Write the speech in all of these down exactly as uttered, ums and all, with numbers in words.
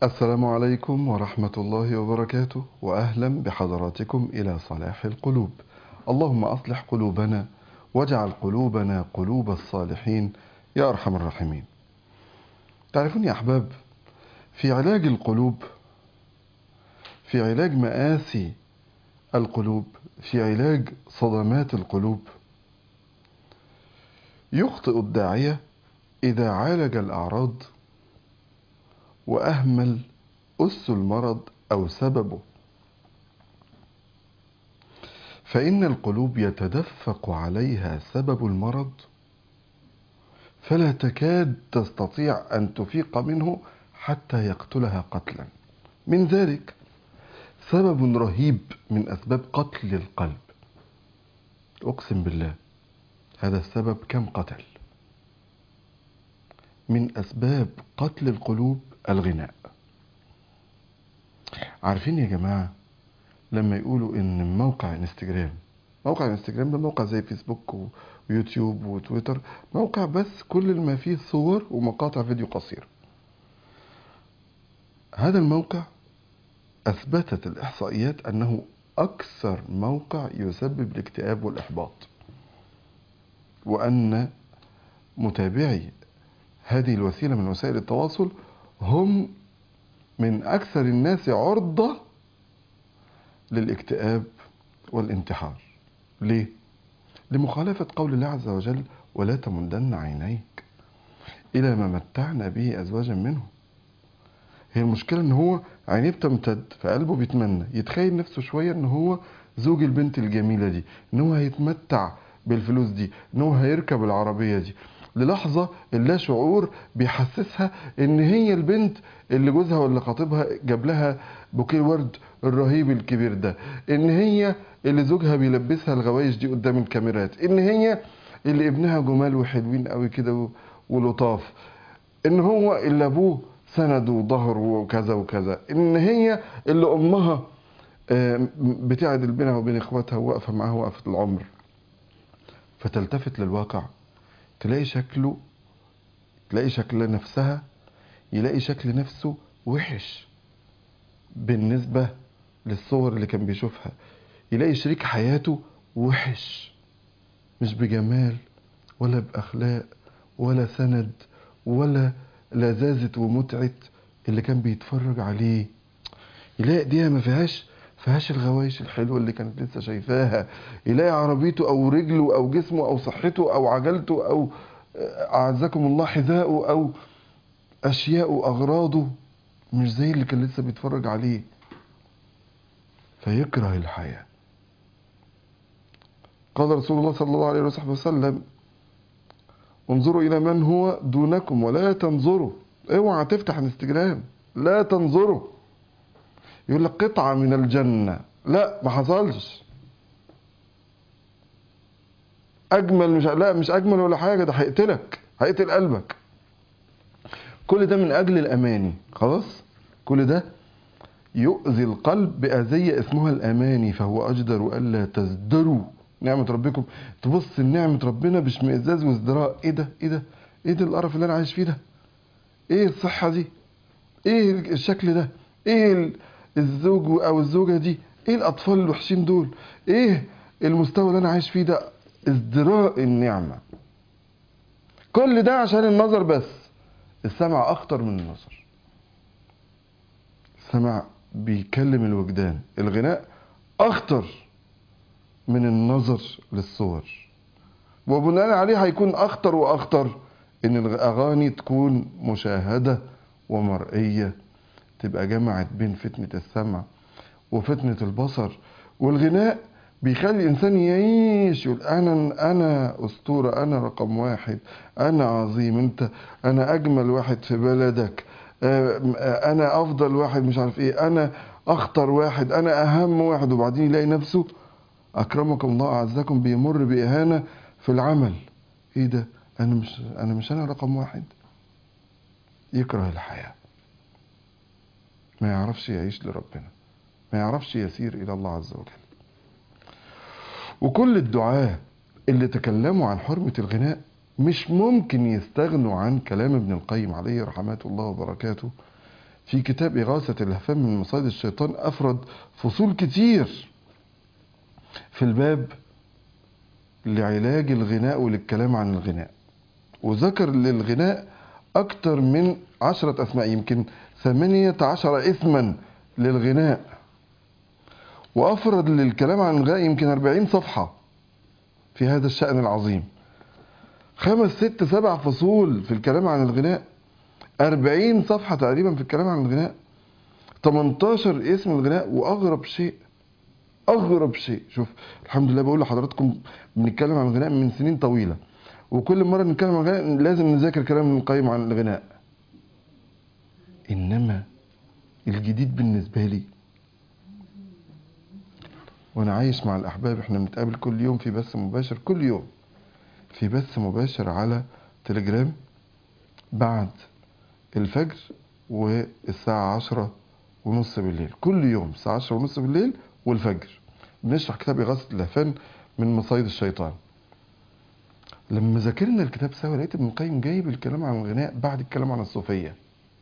السلام عليكم ورحمة الله وبركاته، وأهلا بحضراتكم إلى صلاح القلوب. اللهم أصلح قلوبنا واجعل قلوبنا قلوب الصالحين يا أرحم الراحمين. تعرفون يا أحباب، في علاج القلوب، في علاج مآسي القلوب، في علاج صدمات القلوب، يخطئ الداعية إذا عالج الأعراض وأهمل أس المرض أو سببه، فإن القلوب يتدفق عليها سبب المرض فلا تكاد تستطيع أن تفيق منه حتى يقتلها قتلا. من ذلك سبب رهيب من أسباب قتل القلب، أقسم بالله هذا السبب كم قتل. من أسباب قتل القلوب الغناء. عارفين يا جماعة لما يقولوا إن موقع انستجرام، موقع انستجرام ده موقع زي فيسبوك ويوتيوب وتويتر، موقع بس كل ما فيه صور ومقاطع فيديو قصير. هذا الموقع أثبتت الإحصائيات أنه أكثر موقع يسبب الاكتئاب والإحباط، وأن متابعي هذه الوسيلة من وسائل التواصل هم من أكثر الناس عرضة للاكتئاب والانتحار. ليه؟ لمخالفة قول الله عز وجل: ولا تمدن عينيك إلى ما متعنا به أزواجا منهم. هي المشكلة ان هو عينيه بتمتد، فقلبه بيتمنى يتخيل نفسه شوية ان هو زوج البنت الجميلة دي، ان هو هيتمتع بالفلوس دي، ان هو هيركب العربية دي. للحظة اللا شعور بيحسسها ان هي البنت اللي جوزها ولا خطيبها جاب لها بوكيه ورد الرهيب الكبير ده، ان هي اللي زوجها بيلبسها الغوايش دي قدام الكاميرات، ان هي اللي ابنها جمال وحلوين قوي كده ولطاف، ان هو اللي ابوه سند وظهر وكذا وكذا، ان هي اللي امها بتعدل بينها وبين اخواتها وواقفه معاها وقفه العمر. فتلتفت للواقع تلاقي شكله، تلاقي شكل نفسها، يلاقي شكل نفسه وحش بالنسبه للصور اللي كان بيشوفها، يلاقي شريك حياته وحش، مش بجمال ولا باخلاق ولا سند ولا لذاذة ومتعة اللي كان بيتفرج عليه. يلاقي ايديها ما فيهاش فيهاش الغوايش الحلوه اللي كانت لسه شايفاها، يلاقي عربيته او رجله او جسمه او صحته او عجلته او اعزكم الله حذاءه او اشياءه اغراضه مش زي اللي كان لسه بيتفرج عليه، فيكره الحياه. قال رسول الله صلى الله عليه وسلم: انظروا الى من هو دونكم ولا تنظروا. اوعى تفتح انستجرام، لا تنظروا. يقول لك قطعة من الجنة، لا ما حصلش. اجمل مش لا مش اجمل ولا حاجة، ده هيقتلك، هيقتل قلبك. كل ده من اجل الاماني. خلاص، كل ده يؤذي القلب بأذية اسمها الاماني، فهو اجدر الا تزدروا نعمة ربكم. تبص لنعمة ربنا باشمئزاز وازدراء، ايه ده ايه ده ايه ده القرف اللي انا عايش فيه ده، ايه الصحة دي، ايه الشكل ده، ايه الزوج او الزوجة دي، ايه الاطفال الوحشين دول، ايه المستوى اللي انا عايش فيه ده. ازدراء النعمة. كل ده عشان النظر بس. السمع اخطر من النظر. السمع بيكلم الوجدان، الغناء اخطر من النظر للصور، وبناء عليه هيكون اخطر واخطر ان الاغاني تكون مشاهدة ومرئية، تبقى جمعت بين فتنة السمع وفتنة البصر. والغناء بيخلي الإنسان يعيش، يقول أنا أنا أسطورة، أنا رقم واحد، أنا عظيم، أنت أنا أجمل واحد في بلدك، أنا أفضل واحد، مش عارف إيه، أنا أخطر واحد، أنا أهم واحد. وبعدين يلاقي نفسه أكرمكم الله أعزكم بيمر بإهانة في العمل. إيه ده، أنا مش أنا مش أنا رقم واحد. يكره الحياة، ما يعرفش يعيش لربنا، ما يعرفش يسير إلى الله عز وجل. وكل الدعاة اللي تكلموا عن حرمة الغناء مش ممكن يستغنوا عن كلام ابن القيم عليه رحمات الله وبركاته في كتاب إغاثة اللهفان من مصائد الشيطان أفرد فصول كتير في الباب لعلاج الغناء وللكلام عن الغناء، وذكر للغناء أكتر من عشرة أسماء، يمكن ثمانية عشر اسما للغناء، وأفرد للكلام عن الغناء يمكن أربعين صفحة في هذا الشأن العظيم. خمس ست سبع فصول في الكلام عن الغناء، أربعين صفحة تقريبا في الكلام عن الغناء، تمنتاشر اسم الغناء. وأغرب شيء أغرب شيء شوف، الحمد لله بقول لحضراتكم بنتكلم عن الغناء من سنين طويلة، وكل مرة نتكلم عن الغناء لازم نذاكر كلام ابن القيم عن الغناء. إنما الجديد بالنسبة لي وأنا عايش مع الأحباب، إحنا بنتقابل كل يوم في بث مباشر، كل يوم في بث مباشر على تليجرام بعد الفجر والساعة عشرة ونص بالليل، كل يوم الساعة عشرة ونص بالليل والفجر بنشرح كتاب إغاثة اللهفان من مصايد الشيطان. لما ذاكرنا الكتاب سوا لقيت ابن القيم جايب الكلام عن الغناء بعد الكلام عن الصوفية،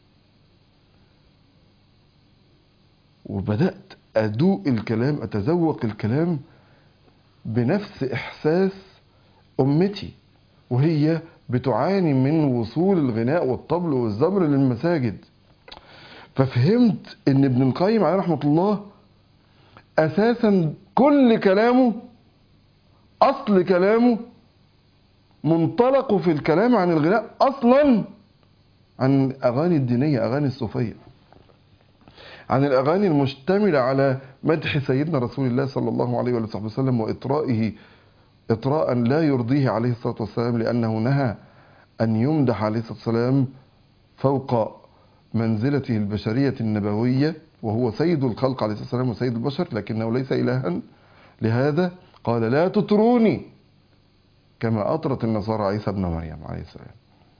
وبدأت أدوق الكلام، أتذوق الكلام بنفس إحساس أمتي وهي بتعاني من وصول الغناء والطبل والزمر للمساجد. ففهمت ان ابن القيم عليه رحمة الله اساسا كل كلامه، اصل كلامه، منطلقه في الكلام عن الغناء اصلا عن اغاني الدينية، اغاني الصوفية، عن الاغاني المشتملة على مدح سيدنا رسول الله صلى الله عليه وآله وسلم واطرائه اطراء لا يرضيه عليه الصلاة والسلام، لانه نهى ان يمدح عليه الصلاة والسلام فوق منزلته البشرية النبوية، وهو سيد الخلق عليه الصلاة والسلام وسيد البشر، لكنه ليس إلها. لهذا قال لا تطروني كما أطرت النصارى عيسى ابن مريم عليه السلام.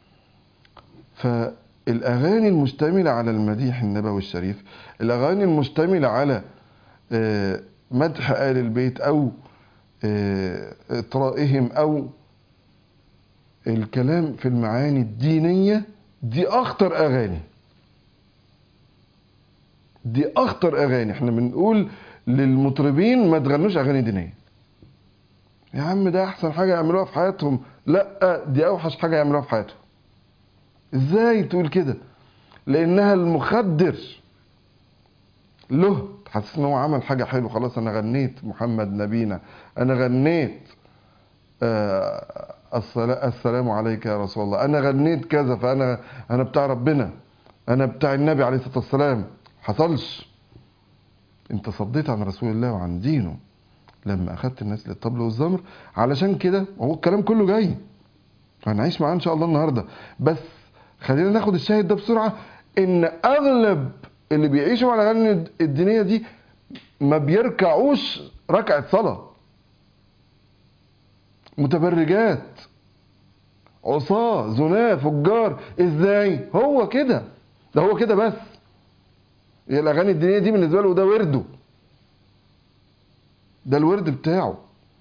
فالأغاني المشتملة على المديح النبوي الشريف، الأغاني المشتملة على مدح آل البيت أو إطرائهم أو الكلام في المعاني الدينية، دي أخطر أغاني، دي اخطر اغاني. احنا بنقول للمطربين ما تغنوش اغاني دينيه، يا عم ده احسن حاجه يعملوها في حياتهم، لا دي اوحش حاجه يعملوها في حياتهم. ازاي تقول كده؟ لانها المخدر له، تحسس ان هو عمل حاجه حلوه، خلاص انا غنيت محمد نبينا، انا غنيت آه السلام عليك يا رسول الله، انا غنيت كذا، فانا انا بتاع ربنا، انا بتاع النبي عليه الصلاه والسلام. حصلش. انت صديت عن رسول الله وعن دينه لما اخدت الناس للطبل والزمر. علشان كده هو الكلام كله جاي هنعيش معاه ان شاء الله النهارده، بس خلينا ناخد الشاهد ده بسرعه، ان اغلب اللي بيعيشوا على الاغاني الدينيه دي ما بيركعوش ركعه صلاه، متبرجات، عصاه، زناه، فجار. ازاي؟ هو كده، ده هو كده بس. هي الاغاني الدينيه دي بالنسبه له ده ورده، ده الورد بتاعه.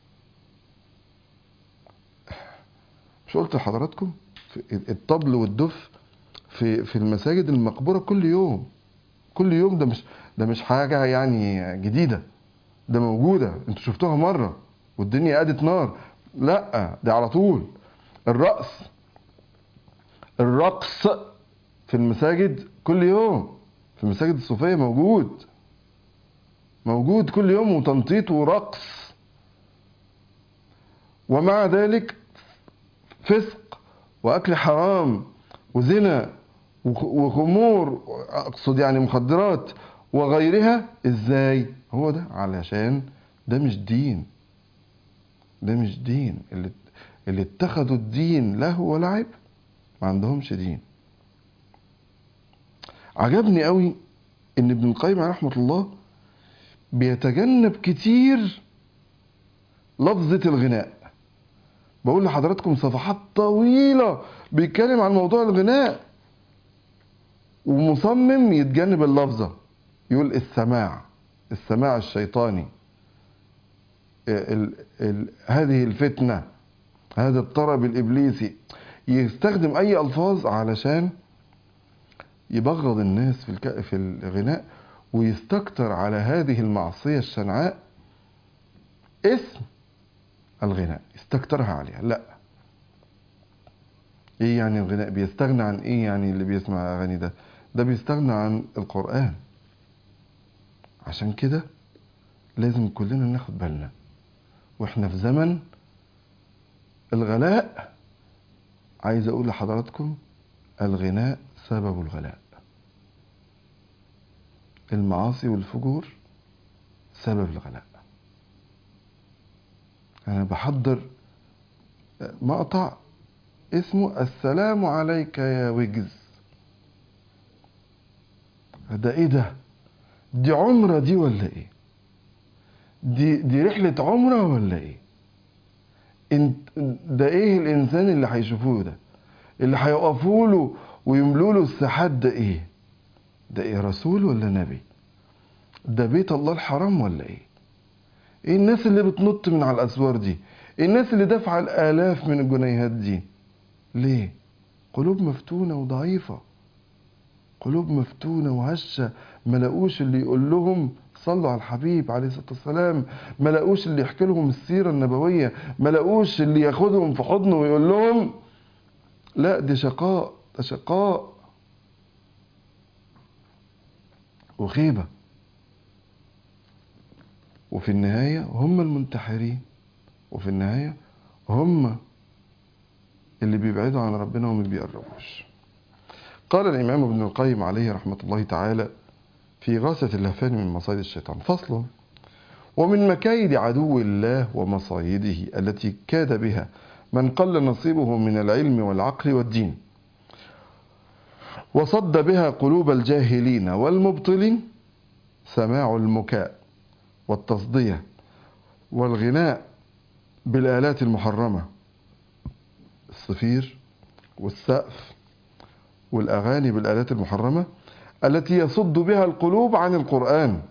مش قلت لحضراتكم الطبل والدف في في المساجد المقبوره كل يوم كل يوم؟ ده مش ده مش حاجه يعني جديده، ده موجوده، انتوا شفتوها مره والدنيا قادت نار؟ لا، ده على طول. الرقص الرقص في المساجد كل يوم، في المساجد الصوفيه موجود موجود كل يوم، وتنطيط ورقص. ومع ذلك فسق واكل حرام وزنا وخمور، اقصد يعني مخدرات وغيرها. ازاي؟ هو ده علشان ده مش دين، ده مش دين. اللي اللي اتخذوا الدين لهو ولعب ما عندهمش دين. عجبني قوي ان ابن القيم عليه رحمه الله بيتجنب كتير لفظة الغناء. بقول لحضراتكم صفحات طويلة بيتكلم عن موضوع الغناء، ومصمم يتجنب اللفظة، يقول السماع السماع الشيطاني، ال ال هذه الفتنة، هذا الطرب الإبليسي. يستخدم أي ألفاظ علشان يبغض الناس في الك... في الغناء ويستكتر على هذه المعصية الشنعاء اسم الغناء، يستكترها عليها. لا، ايه يعني الغناء؟ بيستغنى عن ايه يعني اللي بيسمع اغاني ده؟ ده بيستغنى عن القرآن. عشان كده لازم كلنا ناخد بالنا، واحنا في زمن الغلاء. عايز اقول لحضراتكم الغناء سبب الغلاء، المعاصي والفجور سبب الغلاء. انا بحضر مقطع اسمه السلام عليك يا ويجز. ده ايه ده؟ دي عمرة دي ولا ايه؟ دي دي رحلة عمرة ولا ايه؟ انت ده ايه الانسان اللي هيشوفوه ده، اللي هيقفوا له ويملوا له الساحات؟ ده ايه ده؟ ايه، رسول ولا نبي؟ ده بيت الله الحرام ولا ايه؟ ايه الناس اللي بتنط من على الاسوار دي؟ ايه الناس اللي دافعه الالاف من الجنيهات دي؟ ليه؟ قلوب مفتونه وضعيفه، قلوب مفتونه وهشه. ما لقوش اللي يقول لهم صلوا على الحبيب عليه الصلاه والسلام، ما لقوش اللي يحكي لهم السيره النبويه، ما لقوش اللي ياخدهم في حضنه ويقول لهم لا دي شقاء، ده شقاء وخيبه. وفي النهايه هم المنتحرين، وفي النهايه هم اللي بيبعدوا عن ربنا وما بيقربوش. قال الإمام ابن القيم عليه رحمة الله تعالى في غاثة اللهفان من مصايد الشيطان: فصل: ومن مكايد عدو الله ومصايده التي كاد بها من قل نصيبه من العلم والعقل والدين، وصد بها قلوب الجاهلين والمبطلين، سماع المكاء والتصدية والغناء بالآلات المحرمة، الصفير والسقف والأغاني بالآلات المحرمة التي يصد بها القلوب عن القرآن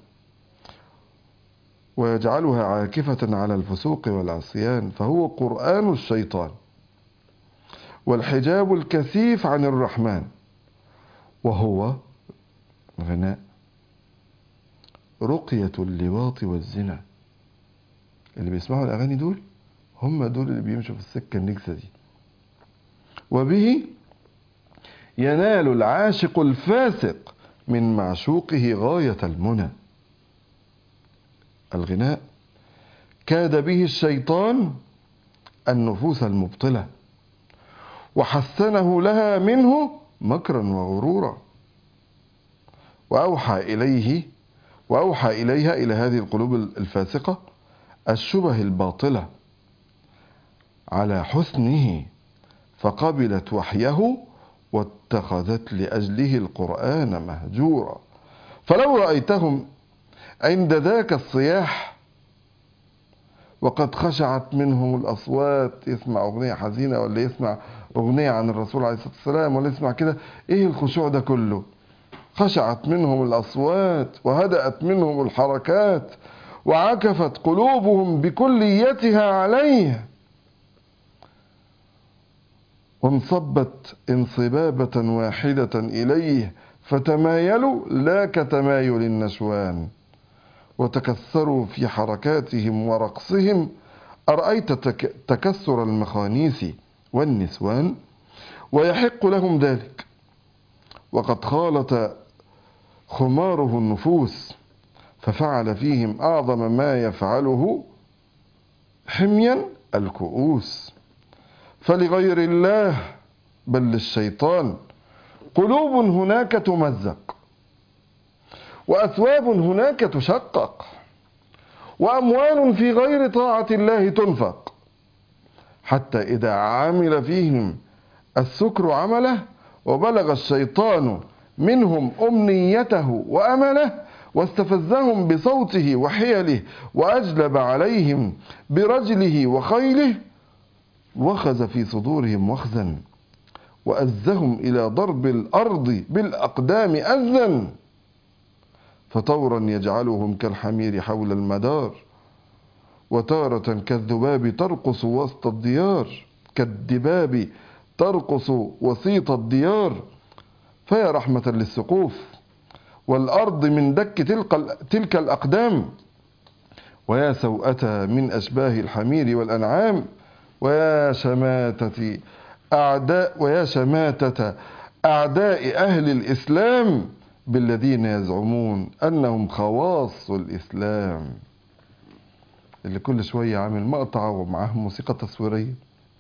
ويجعلها عاكفة على الفسوق والعصيان، فهو قرآن الشيطان والحجاب الكثيف عن الرحمن، وهو غناء رقية اللواط والزنا. اللي بيسمعوا الأغاني دول هم دول اللي بيمشوا في السكة النكسة دي، وبه ينال العاشق الفاسق من معشوقه غاية المنى. الغناء كاد به الشيطان النفوس المبطلة وحسنه لها منه مكرا وغرورا، وأوحى إليه وأوحى إليها إلى هذه القلوب الفاسقة الشبه الباطلة على حسنه، فقبلت وحيه واتخذت لأجله القرآن مهجورا. فلو رأيتهم عند ذاك الصياح وقد خشعت منهم الأصوات، يسمع أغنية حزينة ولا يسمع أغنية عن الرسول عليه الصلاة والسلام ولا يسمع كده، إيه الخشوع ده كله؟ خشعت منهم الأصوات وهدأت منهم الحركات وعكفت قلوبهم بكليتها عليه، وانصبت انصبابة واحدة إليه، فتمايلوا لا كتمايل النشوان، وتكسروا في حركاتهم ورقصهم. أرأيت تك تكسر المخانيس والنسوان؟ ويحق لهم ذلك، وقد خالط خماره النفوس، ففعل فيهم أعظم ما يفعله حميا الكؤوس. فلغير الله بل للشيطان قلوب هناك تمزق، وأثواب هناك تشقق، وأموال في غير طاعة الله تنفق، حتى إذا عمل فيهم السكر عمله وبلغ الشيطان منهم أمنيته وأمله واستفزهم بصوته وحيله وأجلب عليهم برجله وخيله، وخز في صدورهم وخزا وأزهم إلى ضرب الأرض بالأقدام أذًا، فطورا يجعلهم كالحمير حول المدار، وتارة كالذباب ترقص وسط الديار كالدباب ترقص وسيط الديار، فيا رحمة للسقوف والأرض من دك تلك, تلك الأقدام، ويا سوءة من أشباه الحمير والأنعام، ويا شماتة أعداء ويا شماتة أعداء أهل الإسلام بالذين يزعمون أنهم خواص الإسلام. اللي كل شوية عامل مقطع ومعاه موسيقى تصويرية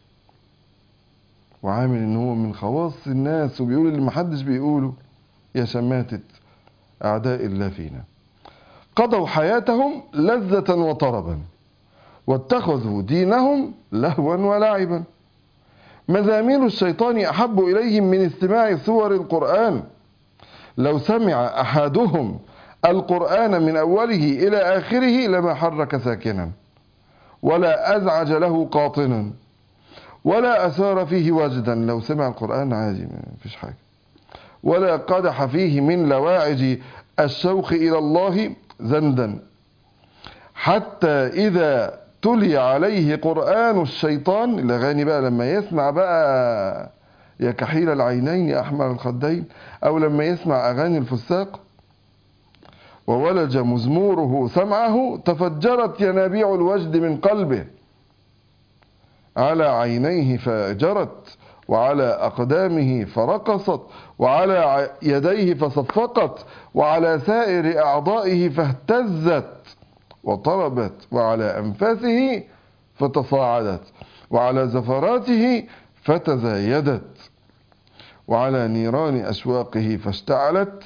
وعامل إن هو من خواص الناس وبيقول اللي محدش بيقوله. يا شماتة أعداء الله فينا، قضوا حياتهم لذة وطربا، واتخذوا دينهم لهوا ولعبا. مزامير الشيطان أحب إليهم من استماع سور القرآن. لو سمع أحدهم القرآن من أوله إلى آخره لما حرك ساكنا، ولا أزعج له قاطنا، ولا أثار فيه وجدا. لو سمع القرآن عادي مفيش حاجة. ولا قدح فيه من لواعج الشوق إلى الله زندا، حتى إذا تلي عليه قرآن الشيطان. الأغاني بقى لما يسمع بقى يا كحيل العينين يا أحمر الخدين، أو لما يسمع أغاني الفساق، وولج مزموره سمعه، تفجرت ينابيع الوجد من قلبه، على عينيه فجرت، وعلى أقدامه فرقصت، وعلى يديه فصفقت، وعلى سائر أعضائه فاهتزت وطربت، وعلى أنفاسه فتصاعدت، وعلى زفراته فتزايدت، وعلى نيران أشواقه فاشتعلت.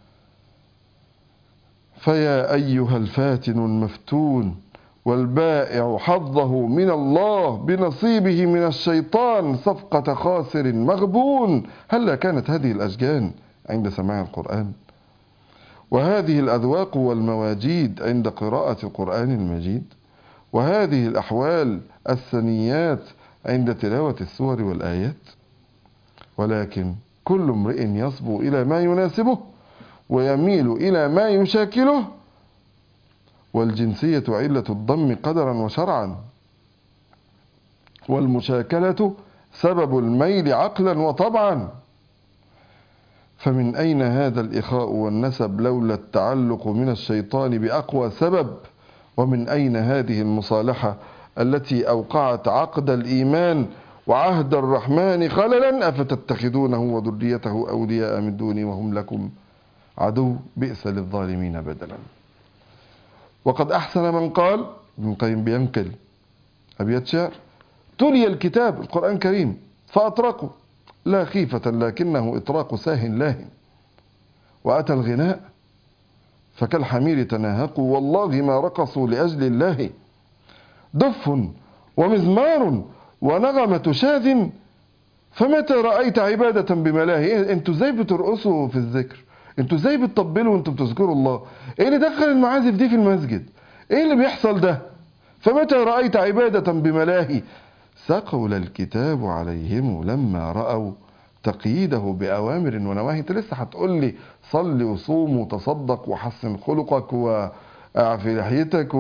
فيا أيها الفاتن المفتون والبائع حظه من الله بنصيبه من الشيطان صفقة خاسر مغبون، هلا كانت هذه الأشجان عند سماع القرآن، وهذه الأذواق والمواجيد عند قراءة القرآن المجيد، وهذه الأحوال السنيات عند تلاوة السور والآيات. ولكن كل امرئ يصبو إلى ما يناسبه ويميل إلى ما يشاكله، والجنسية علة الضم قدرا وشرعا، والمشاكلة سبب الميل عقلا وطبعا. فمن أين هذا الإخاء والنسب لولا التعلق من الشيطان بأقوى سبب؟ ومن أين هذه المصالحة التي أوقعت عقد الإيمان وعهد الرحمن خللا؟ أفتتخذونه وذريته أولياء من دوني وهم لكم عدو، بئس للظالمين بدلا. وقد أحسن من قال، ابن القيم بينقل أبيات شعر: تلي الكتاب القرآن الكريم فأطرقوا لا خيفة لكنه إطراق ساه لاهٍ، وأتى الغناء فكالحمير تناهقوا والله ما رقصوا لأجل الله، دف ومزمار ونغمة شاذ فمتى رأيت عبادة بملاهي. انتوا ازاي بترقصوا في الذكر؟ انتوا ازاي بتطبلوا وانتوا بتذكروا الله؟ ايه اللي دخل المعازف دي في المسجد؟ ايه اللي بيحصل ده؟ فمتى رأيت عبادة بملاهي ثقل الكتاب عليهم لما رأوا تقييده بأوامر ونواهي. انت لسه هتقول لي صلي وصوم وتصدق وحسن خلقك واعفي لحيتك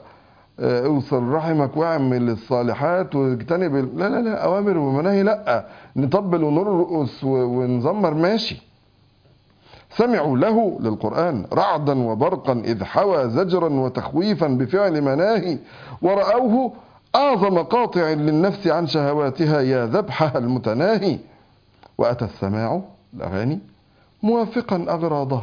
واوصل رحمك واعمل الصالحات واجتنب ال... لا لا لا، أوامر ومناهي لا، نطبل ونرقص ونزمر ماشي. سمعوا له للقرآن رعدا وبرقا إذ حوى زجرا وتخويفا بفعل مناهي، ورأوه أعظم قاطع للنفس عن شهواتها يا ذبحها المتناهي. وأتى السماع الأغاني موافقا أغراضها.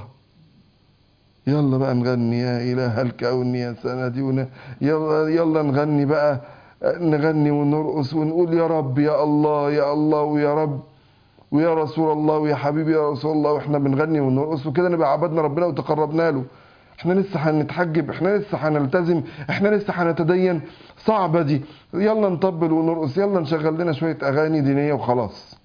يلا بقى نغني يا إله الكون يا سندي، يلا, يلا نغني بقى، نغني ونرقص ونقول يا رب يا الله يا الله ويا رب ويا رسول الله ويا حبيبي يا رسول الله، واحنا بنغني ونرقص وكده نبقى عبدنا ربنا وتقربنا له. احنا لسه هنتحجب، احنا لسه هنلتزم، احنا لسه هنتدين، صعبة دي. يلا نطبل ونرقص، يلا نشغل لنا شوية أغاني دينية وخلاص.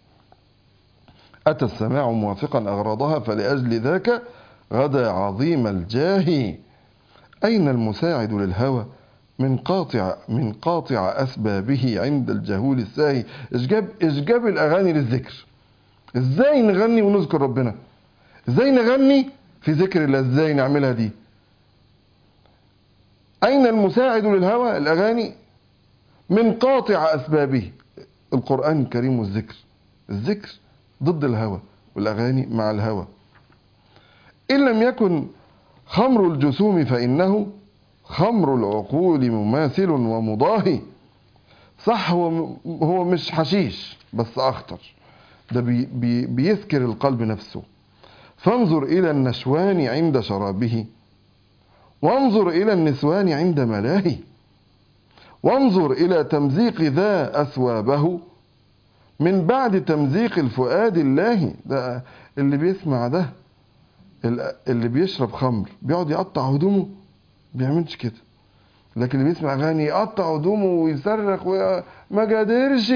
أتى السماع موافقا أغراضها فلأجل ذاك غدا عظيم الجاه. أين المساعد للهوى من قاطع من قاطع أسبابه عند الجهول الساهي؟ إيش جاب إيش جاب الأغاني للذكر؟ إزاي نغني ونذكر ربنا؟ إزاي نغني في ذكر الله؟ إزاي نعملها دي؟ أين المساعد للهوى؟ الأغاني من قاطع أسبابه. القرآن الكريم والذكر، الذكر ضد الهوى، والأغاني مع الهوى. إن لم يكن خمر الجسوم فإنه خمر العقول مماثل ومضاهي. صح، هو هو مش حشيش بس أخطر، ده بي بي بيسكر القلب نفسه. فانظر إلى النشوان عند شرابه، وانظر إلى النسوان عند ملاهي، وانظر إلى تمزيق ذا أثوابه من بعد تمزيق الفؤاد الله. ده اللي بيسمع ده، اللي بيشرب خمر بيقعد يقطع هدومه، بيعملش كده. لكن اللي بيسمع اغاني يقطع هدومه ويصرخ وما قادرش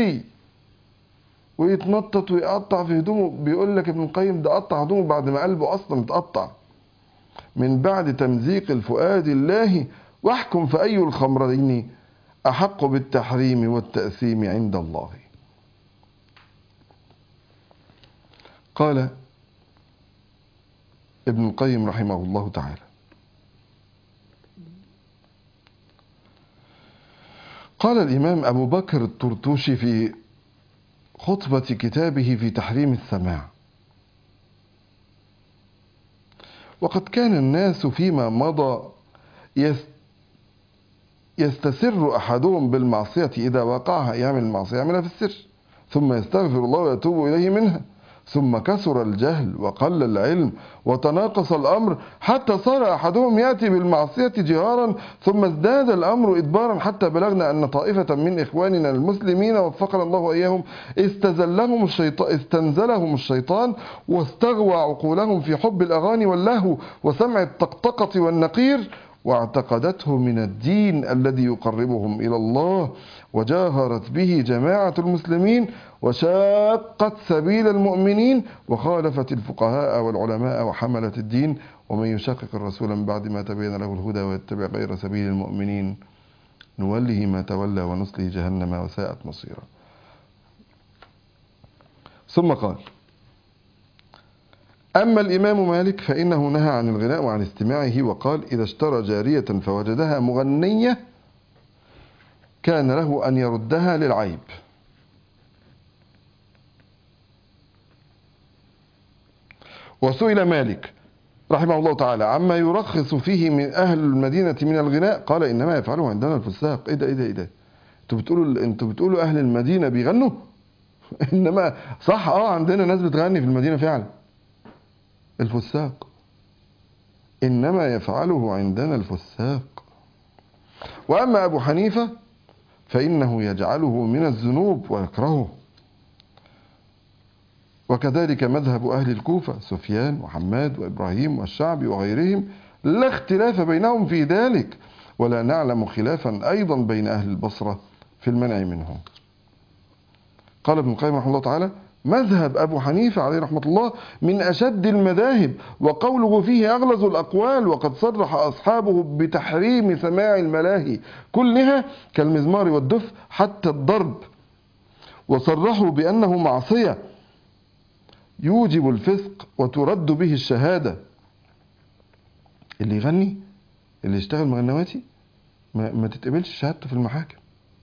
ويتنطط ويقطع في هدومه. بيقول لك ابن القيم ده قطع هدومه بعد ما قلبه اصلا متقطع. من بعد تمزيق الفؤاد الله، واحكم فأي الخمرين أحق بالتحريم والتأثيم عند الله. قال ابن القيم رحمه الله تعالى: قال الإمام أبو بكر الطرطوشي في خطبة كتابه في تحريم السماع: وقد كان الناس فيما مضى يستسر أحدهم بالمعصية إذا وقعها، يعمل المعصية يعملها في السر، ثم يستغفر الله ويتوب إليه منها، ثم كثر الجهل وقل العلم وتناقص الأمر حتى صار أحدهم يأتي بالمعصية جهارا، ثم ازداد الأمر إدبارا حتى بلغنا أن طائفة من إخواننا المسلمين وفقنا الله وإياهم استزلهم الشيطان استنزلهم الشيطان واستغوى عقولهم في حب الأغاني واللهو وسمع الطقطقة والنقير، واعتقدته من الدين الذي يقربهم إلى الله، وجاهرت به جماعة المسلمين وشاقت سبيل المؤمنين وخالفت الفقهاء والعلماء وحملة الدين. ومن يشاقق الرسول من بعد ما تبين له الهدى ويتبع غير سبيل المؤمنين نوله ما تولى ونصله جهنم وساءت مصيرا. ثم قال: أما الإمام مالك فإنه نهى عن الغناء وعن استماعه، وقال: إذا اشترى جارية فوجدها مغنية كان له أن يردها للعيب. وسئل مالك رحمه الله تعالى عما يرخص فيه من أهل المدينة من الغناء، قال: إنما يفعله عندنا الفساق. إيه ده إيه ده إيه ده أنتوا بتقولوا أنتوا بتقولوا أهل المدينة بيغنوا؟ إنما صح، أه عندنا ناس بتغني في المدينة فعلا، الفساق. إنما يفعله عندنا الفساق. وأما أبو حنيفة فإنه يجعله من الذنوب ويكرهه، وكذلك مذهب أهل الكوفة سفيان وحماد وإبراهيم والشعبي وغيرهم، لا اختلاف بينهم في ذلك، ولا نعلم خلافا أيضا بين أهل البصرة في المنع منه. قال ابن القيم رحمه الله تعالى: مذهب أبو حنيفة عليه رحمة الله من أشد المذاهب، وقوله فيه أغلظ الأقوال، وقد صرح أصحابه بتحريم سماع الملاهي كلها كالمزمار والدف حتى الضرب، وصرحوا بأنه معصية يوجب الفسق وترد به الشهادة. اللي يغني، اللي يشتغل مغنواتي، ما, ما تتقبلش شهادته في المحاكم.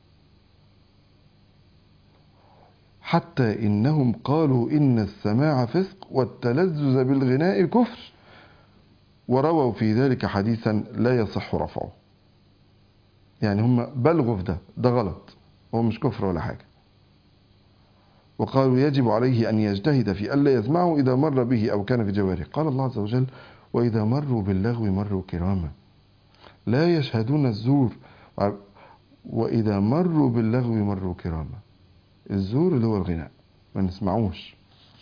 حتى إنهم قالوا إن السماع فسق والتلذذ بالغناء كفر، ورووا في ذلك حديثا لا يصح رفعه. يعني هم بلغوا في ده، ده غلط، هو مش كفر ولا حاجة. وقالوا يجب عليه أن يجتهد في ألا يسمعه إذا مر به أو كان في جواره. قال الله عز وجل: وإذا مروا باللغو مروا كراما لا يشهدون الزور. وإذا مروا باللغو مروا كراما، الزور اللي هو الغناء ما نسمعوش.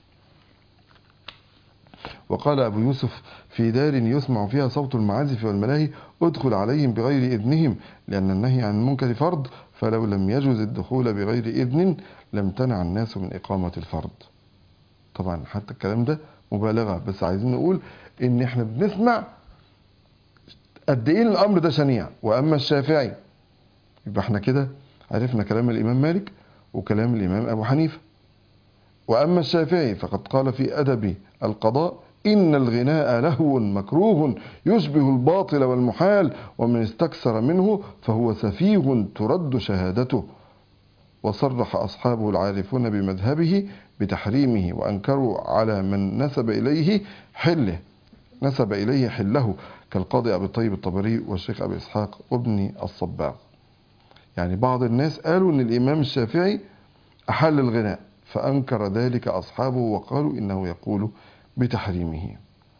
وقال أبو يوسف: في دار يسمع فيها صوت المعازف والملاهي ادخل عليهم بغير إذنهم، لأن النهي عن المنكر فرض، فلو لم يجوز الدخول بغير إذن لم تنع الناس من إقامة الفرض. طبعا حتى الكلام ده مبالغة، بس عايزين نقول إن إحنا بنسمع قد إيه الأمر ده شنيع. وأما الشافعي، يبقى إحنا كده عرفنا كلام الإمام مالك وكلام الإمام أبو حنيفة. وأما الشافعي فقد قال في أدب القضاء: إن الغناء لهو مكروه يشبه الباطل والمحال، ومن استكثر منه فهو سفيه ترد شهادته. وصرح أصحابه العارفون بمذهبه بتحريمه وأنكروا على من نسب إليه حله نسب إليه حله كالقاضي أبي الطيب الطبري والشيخ أبي إسحاق وابن الصباغ. يعني بعض الناس قالوا أن الإمام الشافعي أحل الغناء، فأنكر ذلك أصحابه وقالوا إنه يقول بتحريمه.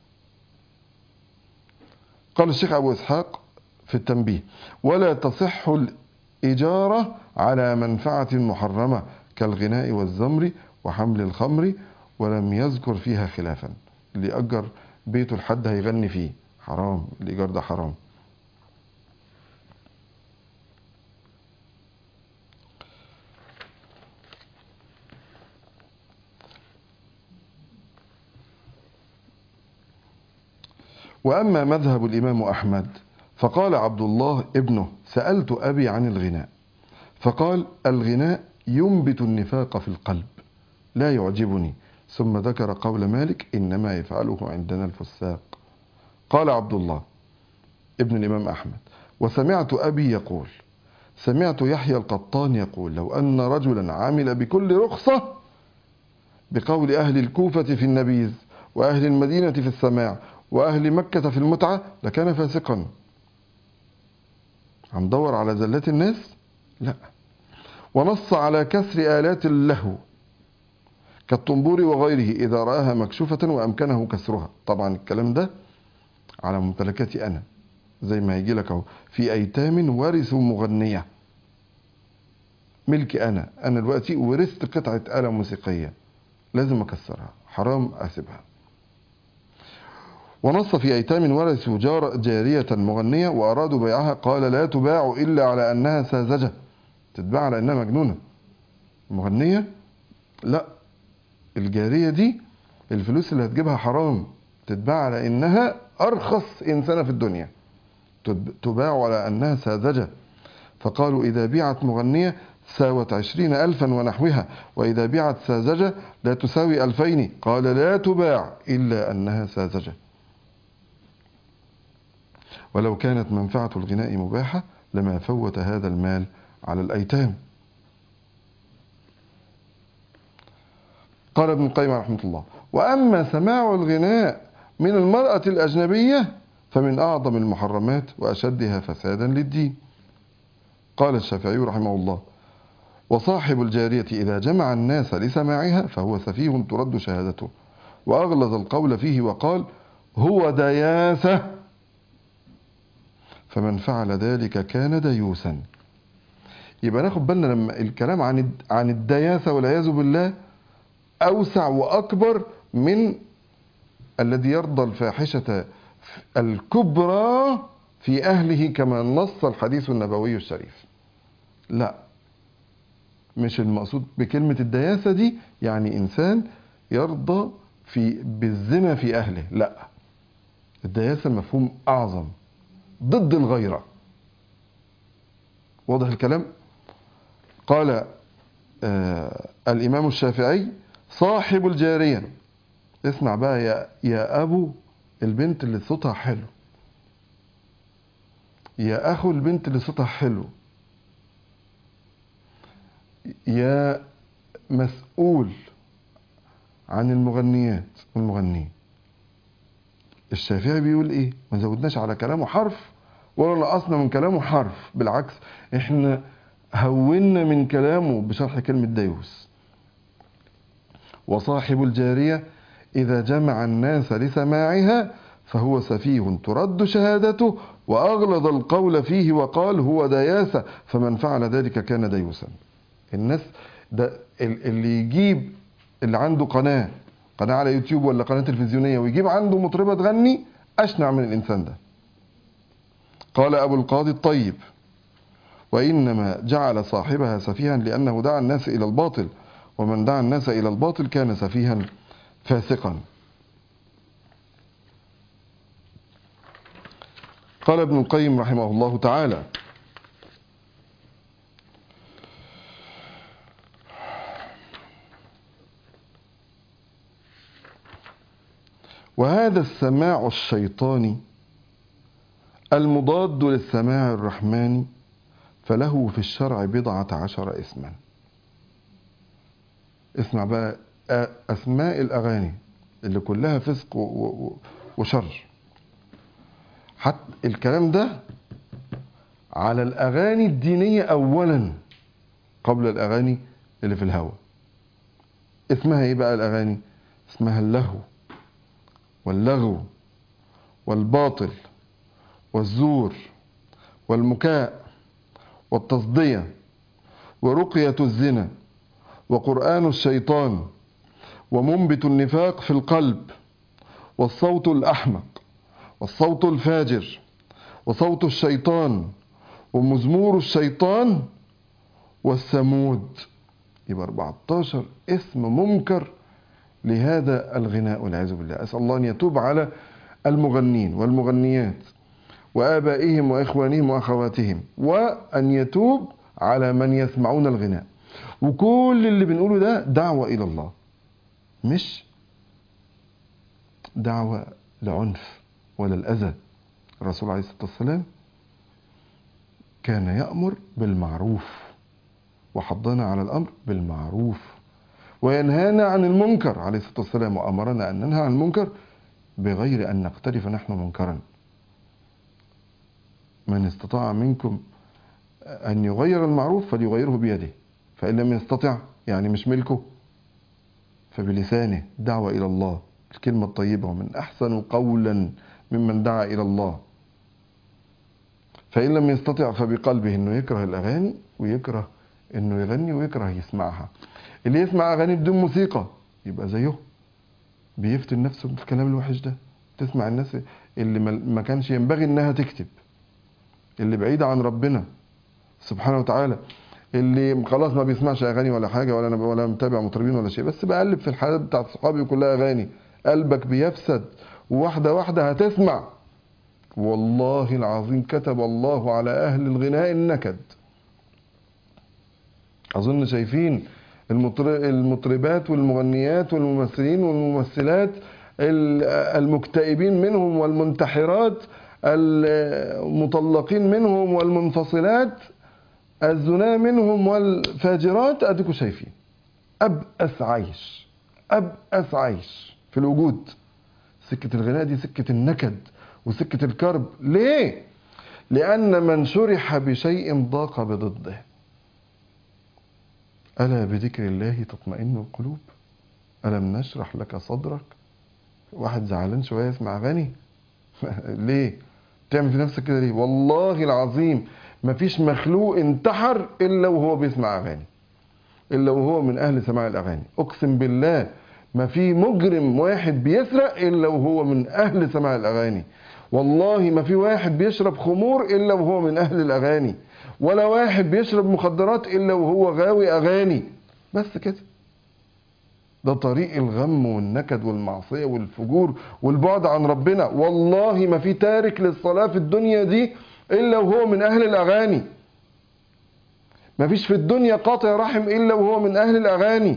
قال الشيخ أبو إسحاق في التنبيه: ولا تصح الإجارة على منفعة محرمة كالغناء والزمر وحمل الخمر، ولم يذكر فيها خلافا. اللي أجر بيته لحد هيغني فيه حرام، الإيجار ده حرام. وأما مذهب الإمام أحمد فقال عبد الله ابنه: سألت أبي عن الغناء فقال: الغناء ينبت النفاق في القلب لا يعجبني. ثم ذكر قول مالك: إنما يفعله عندنا الفساق. قال عبد الله ابن الإمام أحمد: وسمعت أبي يقول، سمعت يحيى القطان يقول: لو أن رجلا عمل بكل رخصة بقول أهل الكوفة في النبيذ وأهل المدينة في السماع وأهل مكة في المتعة لكان فاسقا. هندور على زلات الناس؟ لا. ونص على كسر آلات اللهو كالطنبور وغيره إذا رآها مكشوفة وأمكنه كسرها. طبعا الكلام ده على ممتلكاتي أنا، زي ما يجي لك اهو: في أيتام ورثوا مغنية، ملكي أنا أنا دلوقتي ورثت قطعة آلة موسيقية، لازم أكسرها، حرام أسيبها. ونص في أيتام ورثوا جار جارية مغنية وأرادوا بيعها قال: لا تباع إلا على أنها ساذجة. تتباع على أنها مجنونة. مغنية لا، الجارية دي الفلوس اللي هتجيبها حرام، تتباع على أنها أرخص إنسانة في الدنيا، تباع على أنها ساذجة. فقالوا: إذا بيعت مغنية ساوت عشرين ألفا ونحوها، وإذا بيعت ساذجة لا تساوي ألفين. قال: لا تباع إلا أنها ساذجة. ولو كانت منفعة الغناء مباحة لما فوت هذا المال على الأيتام. قال ابن القيم رحمه الله: وأما سماع الغناء من المرأة الأجنبية فمن أعظم المحرمات وأشدها فسادا للدين. قال الشافعي رحمه الله: وصاحب الجارية إذا جمع الناس لسماعها فهو سفيه ترد شهادته، وأغلظ القول فيه وقال: هو دياسة، فمن فعل ذلك كان ديوسا. يبقى ناخد بالنا لما الكلام عن عن الدياسة والعياذ بالله أوسع وأكبر من الذي يرضى الفاحشة الكبرى في أهله كما نص الحديث النبوي الشريف. لا، مش المقصود بكلمة الدياسة دي يعني إنسان يرضى في بالزنا في أهله، لا. الدياسة مفهوم أعظم، ضد الغيرة. واضح الكلام؟ قال آه الإمام الشافعي: صاحب الجارية. اسمع بقى يا, يا أبو البنت اللي صوتها حلو، يا أخو البنت اللي صوتها حلو، يا مسؤول عن المغنيات والمغنين. الشافعي بيقول ايه؟ ما زودناش على كلامه حرف ولا نقصنا من كلامه حرف، بالعكس احنا هونا من كلامه بشرح كلمة ديوس. وصاحب الجارية إذا جمع الناس لسماعها فهو سفيه ترد شهادته، وأغلظ القول فيه وقال: هو دياسة، فمن فعل ذلك كان ديوسا. الناس ده اللي يجيب اللي عنده قناة قناة على يوتيوب ولا قناة تلفزيونية ويجيب عنده مطربة تغني أشنع من الإنسان ده. قال أبو القاضي الطيب: وإنما جعل صاحبها سفيها لأنه دعا الناس إلى الباطل، ومن دعا الناس إلى الباطل كان سفيها فاسقا. قال ابن القيم رحمه الله تعالى: وهذا السماع الشيطاني المضاد للسماع الرحماني فله في الشرع بضعة عشر اسما. اسمع بقى أسماء الأغاني اللي كلها فسق وشر. حتى الكلام ده على الأغاني الدينية أولا قبل الأغاني اللي في الهوى. اسمها إيه بقى الأغاني؟ اسمها اللهو واللغو والباطل والزور والمكاء والتصدية ورقية الزنا وقرآن الشيطان ومنبت النفاق في القلب والصوت الأحمق والصوت الفاجر وصوت الشيطان ومزمور الشيطان والثمود. يبقى أربعتاشر اسم منكر لهذا الغناء والعياذ بالله. أسأل الله أن يتوب على المغنين والمغنيات وآبائهم وإخوانهم وأخواتهم، وأن يتوب على من يسمعون الغناء. وكل اللي بنقوله ده دعوة إلى الله، مش دعوة لعنف ولا الأذى. الرسول عليه الصلاة والسلام كان يأمر بالمعروف وحضنا على الأمر بالمعروف وينهانا عن المنكر عليه الصلاة والسلام، وأمرنا أن ننهى عن المنكر بغير أن نقترف نحن منكرا. من استطاع منكم أن يغير المعروف فليغيره بيده، فإن لم يستطع يعني مش ملكه فبلسانه. دعوة إلى الله، الكلمة الطيبة، ومن أحسن قولا ممن دعا إلى الله. فإن لم يستطع فبقلبه، إنه يكره الأغاني ويكره إنه يغني ويكره يسمعها. اللي يسمع أغاني بدون موسيقى يبقى زيه، بيفتن نفسه بالكلام الوحش ده. تسمع الناس اللي ما كانش ينبغي إنها تكتب، اللي بعيدة عن ربنا سبحانه وتعالى، اللي خلاص ما بيسمعش أغاني ولا حاجة، ولا أنا ولا متابع مطربين ولا شيء، بس بقلب في الحالات بتاعت صحابي وكلها أغاني. قلبك بيفسد، وواحدة واحدة هتسمع. والله العظيم كتب الله على أهل الغناء النكد. أظن شايفين المطربات والمغنيات والممثلين والممثلات المكتئبين منهم والمنتحرات، المطلقين منهم والمنفصلات، الزنا منهم والفاجرات. أديكوا شايفين أبأس عيش، أبأس عيش في الوجود. سكة الغناء دي سكة النكد وسكة الكرب. ليه؟ لأن من شرح بشيء ضاق بضده. ألا بذكر الله تطمئن القلوب، ألم نشرح لك صدرك. واحد زعلان شوية يسمع أغاني ليه؟ تعمل في نفسك كده ليه؟ والله العظيم مفيش مخلوق انتحر إلا وهو بيسمع أغاني، إلا وهو من أهل سماع الأغاني. أقسم بالله ما في مجرم واحد بيسرق إلا وهو من أهل سماع الأغاني. والله ما في واحد بيشرب خمور إلا وهو من أهل الأغاني، ولا واحد بيشرب مخدرات إلا وهو غاوي أغاني. بس كده، ده طريق الغم والنكد والمعصية والفجور والبعد عن ربنا. والله ما في تارك للصلاة في الدنيا دي إلا وهو من أهل الأغاني. ما فيش في الدنيا قاطع رحم إلا وهو من أهل الأغاني.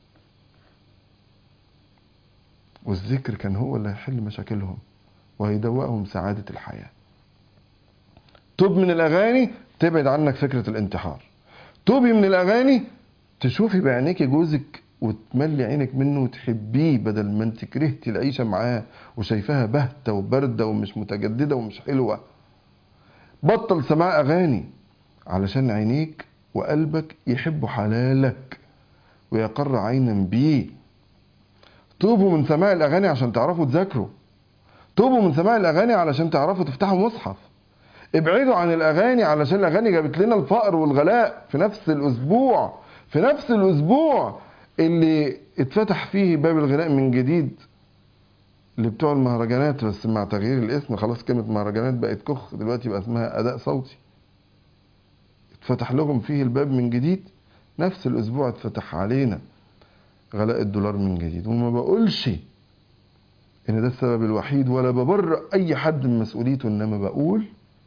والذكر كان هو اللي هيحل مشاكلهم وهيدوقهم سعادة الحياة. توب من الأغاني تبعد عنك فكرة الانتحار. توبي من الأغاني تشوفي بعينيك جوزك وتملي عينك منه وتحبيه، بدل ما انت كرهتي العيشة معاه وشايفاها بهتة وبردة ومش متجددة ومش حلوة. بطل سماع أغاني علشان عينيك وقلبك يحبوا حلالك ويقر عينا بيه. توبوا من سماع الأغاني عشان تعرفوا تذاكروا. توبوا من سماع الأغاني علشان تعرفوا تفتحوا مصحف. ابعدوا عن الأغاني علشان الأغاني جابت لنا الفقر والغلاء في نفس الأسبوع. في نفس الأسبوع اللي اتفتح فيه باب الغناء من جديد اللي بتوع المهرجانات، بس مع تغيير الاسم خلاص كلمة مهرجانات بقت كخ، دلوقتي بقى اسمها أداء صوتي. اتفتح لهم فيه الباب من جديد. نفس الأسبوع اتفتح علينا غلاء الدولار من جديد. وما بقولش إن ده السبب الوحيد ولا ببرئ أي حد من مسؤوليته، إنما بقول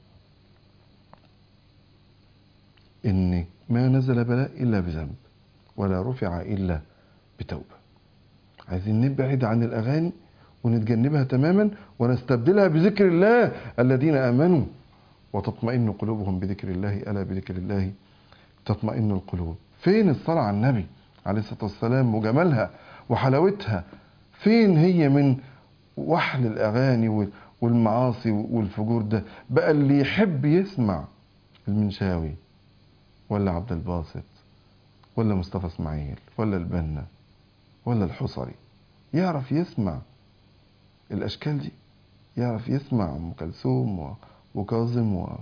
إن ما نزل بلاء إلا بذنب ولا رفع إلا بتوبة. عايزين نبعد عن الأغاني ونتجنبها تماما ونستبدلها بذكر الله. الذين آمنوا وتطمئن قلوبهم بذكر الله، ألا بذكر الله تطمئن القلوب. فين الصلاة على النبي عليه الصلاة والسلام وجمالها وحلاوتها فين هي من وحل الأغاني والمعاصي والفجور ده؟ بقى اللي يحب يسمع المنشاوي ولا عبد الباسط ولا مصطفى اسماعيل ولا البنا ولا الحصري يعرف يسمع الأشكال دي، يعرف يسمع أم كلثوم وكاظم و...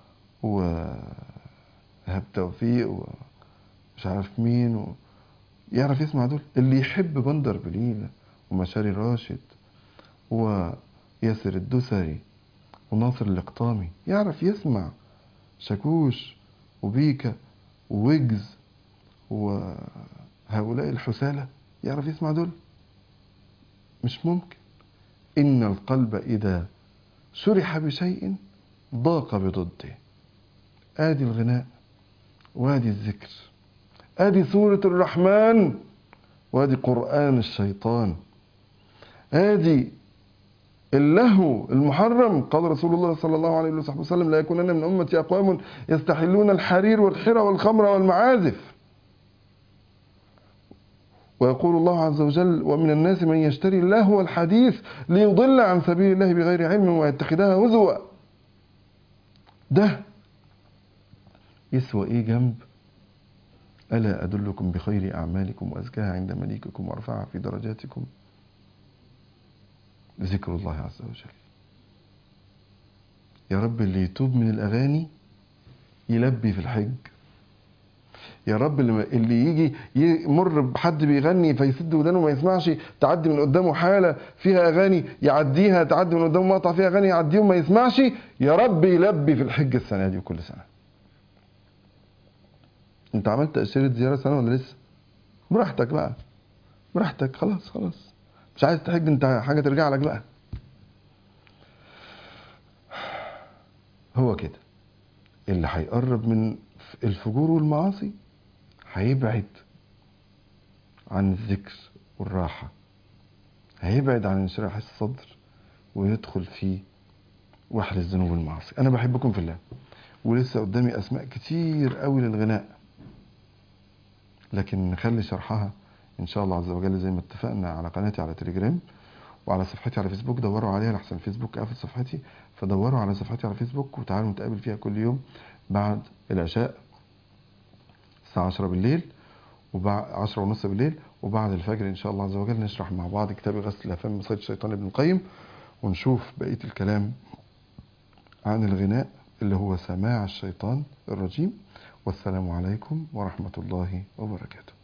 وهاب توفيق ومش عارف مين و... يعرف يسمع دول. اللي يحب بندر بليلة ومشاري راشد وياسر الدسري وناصر الاقطامي يعرف يسمع شاكوش وبيكا وويجز وهؤلاء الحسالة، يعرف يسمع دول؟ مش ممكن. إن القلب إذا شرح بشيء ضاق بضده. آدي الغناء وادي الذكر، آدي سورة الرحمن وادي قرآن الشيطان، آدي اللهو المحرم. قال رسول الله صلى الله عليه وسلم: لا يكونن من أمتي أقوام يستحلون الحرير والحرى والخمر والمعازف. ويقول الله عز وجل: ومن الناس من يشتري اللهو الحديث ليضل عن سبيل الله بغير علم ويتخذها هزوا. ده يسوى ايه جنب ألا أدلكم بخير أعمالكم وأزكاها عند مليككم وأرفعها في درجاتكم؟ ذكر الله عز وجل. يا رب اللي يتوب من الأغاني يلبي في الحج. يا رب اللي يجي يمر بحد بيغني فيسد ودانه وما يسمعش، تعدي من قدامه حالة فيها أغاني يعديها، تعدي من قدامه مقطع فيها أغاني يعديه وما يسمعش، يا رب يلبي في الحج السنة دي وكل سنة. انت عملت تأشيرة زيارة سنة ولا لسه؟ براحتك بقى، براحتك، خلاص خلاص مش عايز تحج انت حاجة ترجع لك بقى. هو كده اللي هيقرب من الفجور والمعاصي هيبعد عن الذكر والراحة، هيبعد عن انشراح الصدر ويدخل في وحل الذنوب والمعاصي. انا بحبكم في الله، ولسه قدامي اسماء كتير قوي للغناء، لكن نخلي شرحها ان شاء الله عز وجل زي ما اتفقنا على قناتي على تليجرام وعلى صفحتي على فيسبوك. دوروا عليها لحسن فيسبوك قافل صفحتي، فدوروا على صفحتي على فيسبوك وتعالوا نتقابل فيها كل يوم بعد العشاء الساعة عشرة بالليل وبعد عشرة ونص بالليل وبعد الفجر ان شاء الله عز وجل نشرح مع بعض كتاب غسل الافهام من صيد الشيطان ابن القيم، ونشوف بقية الكلام عن الغناء اللي هو سماع الشيطان الرجيم. والسلام عليكم ورحمة الله وبركاته.